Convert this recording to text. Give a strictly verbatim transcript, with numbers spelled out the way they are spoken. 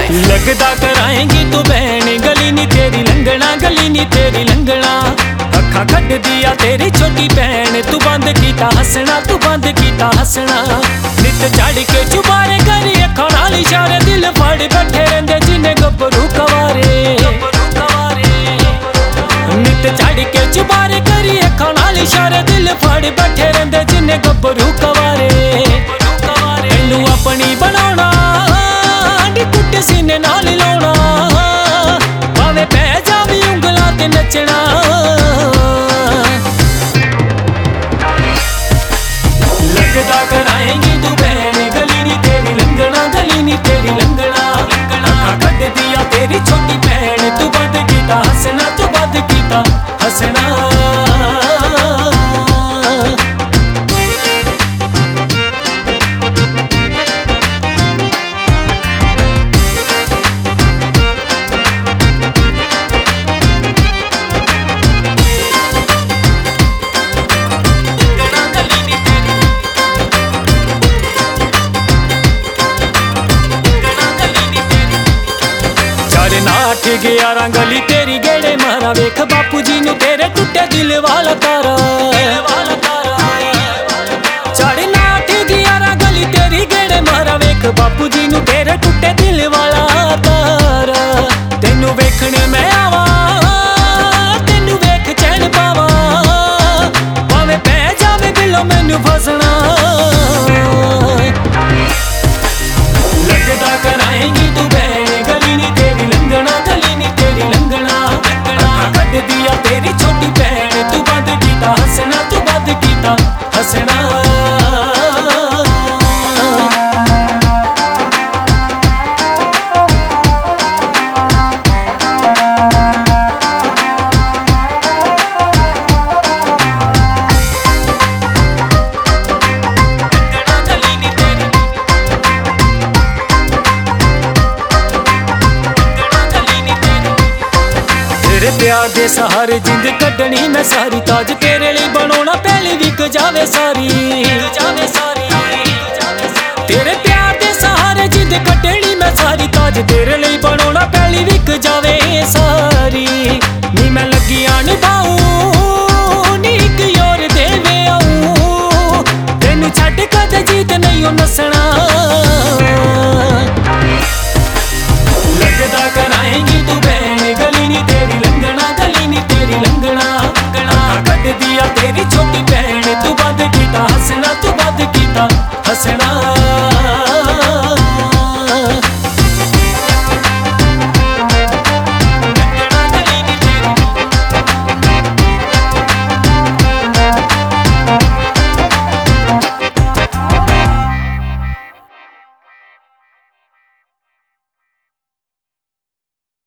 लगदा कराएंगी तू बहन गली नी तेरी लंघना, गली नी तेरी लंघना। अखा कट दिया तेरी छोटी बहन, तू बंद कीता हसना, तू बंद कीता हसना। नित चढ़ के चुबारे करी अखा नाल इशारे, दिल फड़ बैठे रहिंदे जिन्ने गभरू कवारे। नित चढ़ के चुबारे करी अखा नाल इशारे, दिल फड़ बैठे रहिंदे जिन्ने गभरू कवारे। मैनू अपनी बनाउणा कुट सीने नाल लाउणा, भावें पै जावी उंगलां ते नचना। लगदा कराएंगी तू बहन गली नी तेरी लंघना, गली नी तेरी लंघना। अखा कट दिया तेरी छोटी बहन, तू बंद कीता हसना, तू बंद कीता हसना। नाठ ग्यारह गली तेरी गेड़े मारा, वेख बापू जी नू तेरे टुटे दिल वाला तारा। चढ़ नाठ ग्यारह गली तेरी गेड़े मारा, वेख बापू जी नू तेरे टुटे दिल वाला तारा। तेनू वेखने मैं आवा, तेनू वेख चैन पावा, भावें पै जावे बिलो मैनू फसना। लगदा कराएंगी तू बहन गली नी तेरी लंघना, गली नी तेरी लंघना। अखा कट दिया तेरी छोटी बहन, तू बंद कीता हसना, तू बंद कीता हसना। तेरे प्यार दे सहारे जिंद कड्डनी मैं सारी, ताज तेरे लिए बनाउणा पहली विक जावे सारी। तेरे प्यार दे सहारे जिंद कड्डनी मैं सारी, ताज तेरे लिए बनाउणा पहली विक जावे सारी। नी मैं लगी निभाऊं नी इक योर देवे आऊं, तेनू छड्ड कदे जीत नहीं ओ नसना। लगदा कराएंगी तू बहन गली नी तेरी लंघना, गली नी तेरी लंघना। अखा कट दिया तेरी छोटी बहन, तू बंद कीता हसना, तू बंद कीता हसना।